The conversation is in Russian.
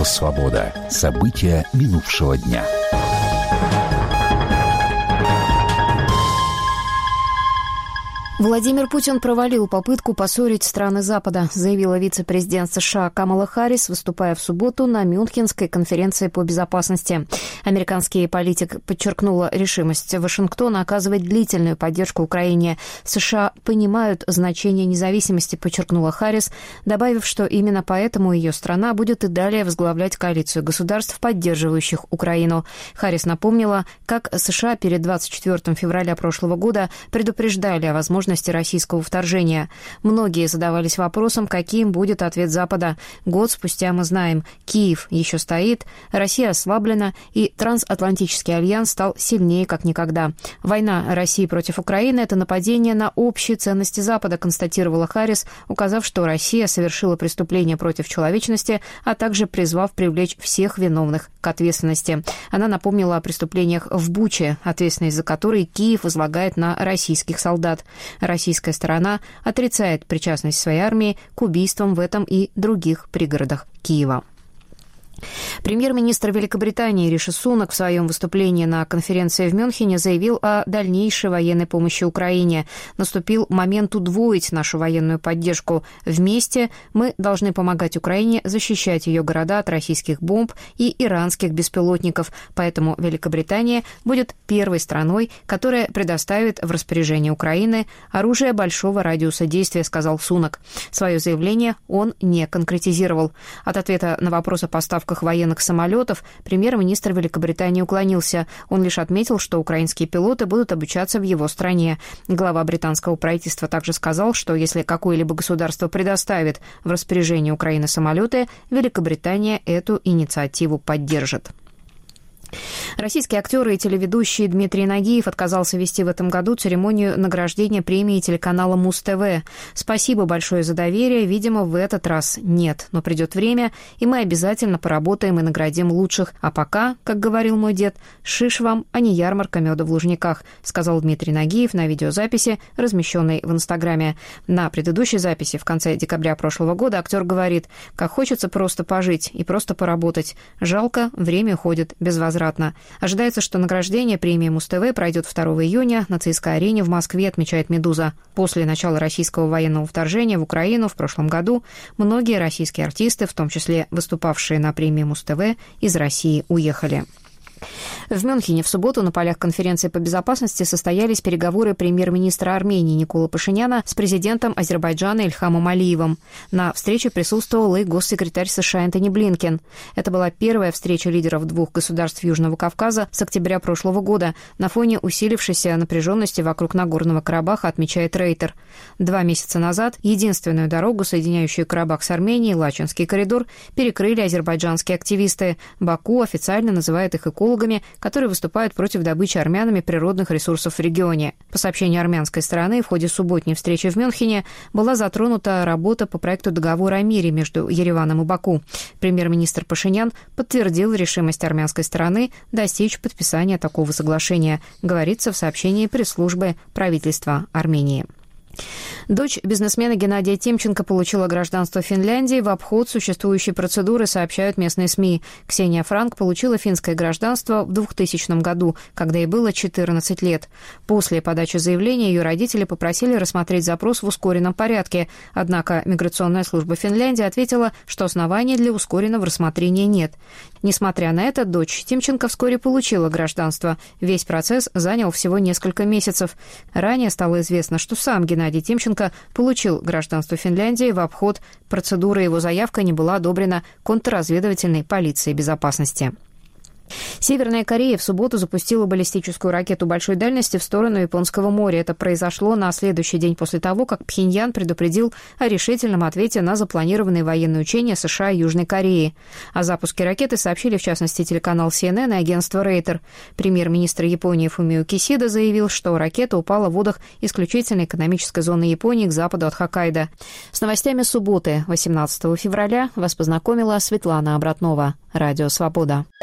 Радио «Свобода». События минувшего дня. Владимир Путин провалил попытку поссорить страны Запада, заявила вице-президент США Камала Харрис, выступая в субботу на Мюнхенской конференции по безопасности. Американский политик подчеркнула решимость Вашингтона оказывать длительную поддержку Украине. США понимают значение независимости, подчеркнула Харрис, добавив, что именно поэтому ее страна будет и далее возглавлять коалицию государств, поддерживающих Украину. Харрис напомнила, как США перед 24 февраля прошлого года предупреждали о возможности российского вторжения. Многие задавались вопросом, каким будет ответ Запада. Год спустя мы знаем, Киев еще стоит, Россия ослаблена, и трансатлантический альянс стал сильнее как никогда. Война России против Украины – это нападение на общие ценности Запада, констатировала Харрис, указав, что Россия совершила преступление против человечности, а также призвав привлечь всех виновных к ответственности. Она напомнила о преступлениях в Буче, ответственность за которые Киев возлагает на российских солдат. Российская сторона отрицает причастность своей армии к убийствам в этом и других пригородах Киева. Премьер-министр Великобритании Риши Сунак в своем выступлении на конференции в Мюнхене заявил о дальнейшей военной помощи Украине. Наступил момент удвоить нашу военную поддержку. Вместе мы должны помогать Украине защищать ее города от российских бомб и иранских беспилотников. Поэтому Великобритания будет первой страной, которая предоставит в распоряжение Украины оружие большого радиуса действия, сказал Сунак. Свое заявление он не конкретизировал. От ответа на вопрос о поставках военных самолетов премьер-министр Великобритании уклонился. Он лишь отметил, что украинские пилоты будут обучаться в его стране. Глава британского правительства также сказал, что если какое-либо государство предоставит в распоряжение Украины самолеты, Великобритания эту инициативу поддержит. Российский актер и телеведущий Дмитрий Нагиев отказался вести в этом году церемонию награждения премии телеканала Муз-ТВ. «Спасибо большое за доверие. Видимо, в этот раз нет. Но придет время, и мы обязательно поработаем и наградим лучших. А пока, как говорил мой дед, шиш вам, а не ярмарка меда в Лужниках», сказал Дмитрий Нагиев на видеозаписи, размещенной в Инстаграме. На предыдущей записи в конце декабря прошлого года актер говорит: «Как хочется просто пожить и просто поработать. Жалко, время уходит безвозвратно». Ожидается, что награждение премии Муз-ТВ пройдет 2 июня на ЦСКА-арене в Москве, отмечает «Медуза». После начала российского военного вторжения в Украину в прошлом году многие российские артисты, в том числе выступавшие на премии Муз-ТВ, из России уехали. В Мюнхене в субботу на полях конференции по безопасности состоялись переговоры премьер-министра Армении Никола Пашиняна с президентом Азербайджана Ильхамом Алиевым. На встрече присутствовал и госсекретарь США Энтони Блинкен. Это была первая встреча лидеров двух государств Южного Кавказа с октября прошлого года на фоне усилившейся напряженности вокруг Нагорного Карабаха, отмечает Рейтер. 2 месяца назад единственную дорогу, соединяющую Карабах с Арменией, Лачинский коридор, перекрыли азербайджанские активисты. Баку официально называет их экологами, которые выступают против добычи армянами природных ресурсов в регионе. По сообщению армянской стороны, в ходе субботней встречи в Мюнхене была затронута работа по проекту договора о мире между Ереваном и Баку. Премьер-министр Пашинян подтвердил решимость армянской стороны достичь подписания такого соглашения, говорится в сообщении пресс-службы правительства Армении. Дочь бизнесмена Геннадия Тимченко получила гражданство Финляндии в обход существующей процедуры, сообщают местные СМИ. Ксения Франк получила финское гражданство в 2000 году, когда ей было 14 лет. После подачи заявления ее родители попросили рассмотреть запрос в ускоренном порядке. Однако миграционная служба Финляндии ответила, что оснований для ускоренного рассмотрения нет. Несмотря на это, дочь Тимченко вскоре получила гражданство. Весь процесс занял всего несколько месяцев. Ранее стало известно, что сам Геннадий Тимченко получил гражданство Финляндии в обход процедуры. Его заявка не была одобрена контрразведывательной полицией безопасности. Северная Корея в субботу запустила баллистическую ракету большой дальности в сторону Японского моря. Это произошло на следующий день после того, как Пхеньян предупредил о решительном ответе на запланированные военные учения США и Южной Кореи. О запуске ракеты сообщили, в частности, телеканал CNN и агентство Рейтер. Премьер-министр Японии Фумио Кисида заявил, что ракета упала в водах исключительной экономической зоны Японии к западу от Хоккайдо. С новостями субботы, 18 февраля, вас познакомила Светлана Обратнова. Радио «Свобода».